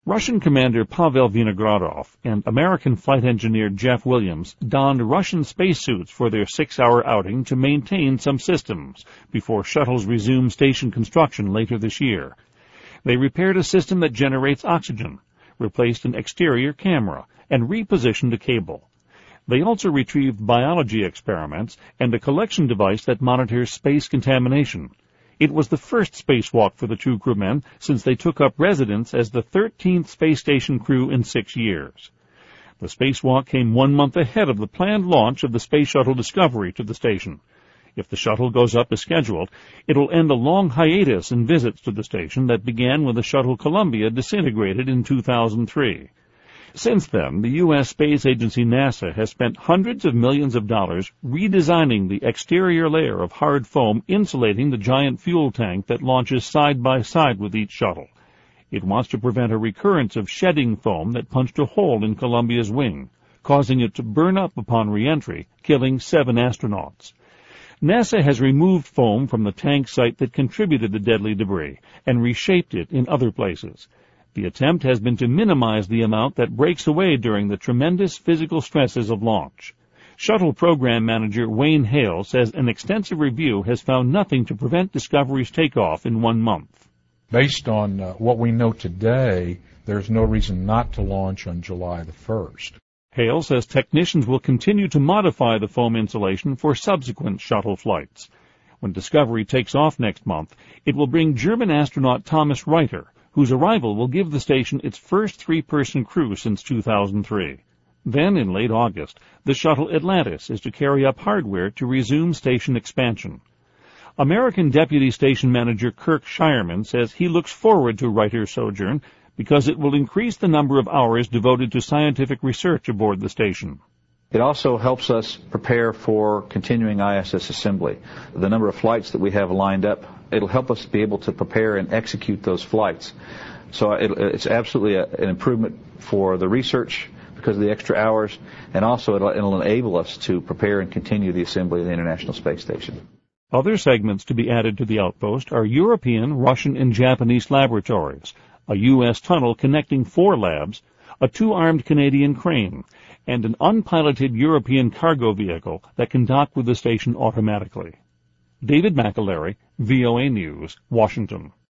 Russian Commander Pavel Vinogradov and American flight engineer Jeff Williams donned Russian spacesuits for their 6-hour outing to maintain some systems before shuttles resume station construction later this year. They repaired a system that generates oxygen, replaced an exterior camera, and repositioned a cable. They also retrieved biology experiments and a collection device that monitors space contamination. It was the first spacewalk for the two crewmen since they took up residence as the 13th space station crew in 6 years. The spacewalk came 1 month ahead of the planned launch of the Space Shuttle Discovery to the station. If the shuttle goes up as scheduled, it'll end a long hiatus in visits to the station that began when the shuttle Columbia disintegrated in 2003. Since then, the U.S. space agency NASA has spent hundreds of millions of dollars redesigning the exterior layer of hard foam insulating the giant fuel tank that launches side by side with each shuttle. It wants to prevent a recurrence of shedding foam that punched a hole in Columbia's wing, causing it to burn up upon re-entry, killing 7 astronauts. NASA has removed foam from the tank site that contributed the deadly debris and reshaped it in other places. The attempt has been to minimize the amount that breaks away during the tremendous physical stresses of launch. Shuttle Program Manager Wayne Hale says an extensive review has found nothing to prevent Discovery's takeoff in 1 month. Based on what we know today, there's no reason not to launch on July the 1st. Hale says technicians will continue to modify the foam insulation for subsequent shuttle flights. When Discovery takes off next month, it will bring German astronaut Thomas Reiter, whose arrival will give the station its first 3-person crew since 2003. Then, in late August, the shuttle Atlantis is to carry up hardware to resume station expansion. American Deputy Station Manager Kirk Shireman says he looks forward to Reiter's sojourn because it will increase the number of hours devoted to scientific research aboard the station. It also helps us prepare for continuing ISS assembly. The number of flights that we have lined up, it'll help us be able to prepare and execute those flights. So it's absolutely an improvement for the research because of the extra hours, and also it'll enable us to prepare and continue the assembly of the International Space Station. Other segments to be added to the outpost are European, Russian, and Japanese laboratories, a U.S. tunnel connecting 4 labs, a 2-armed Canadian crane, and an unpiloted European cargo vehicle that can dock with the station automatically. David McAlery, VOA News, Washington.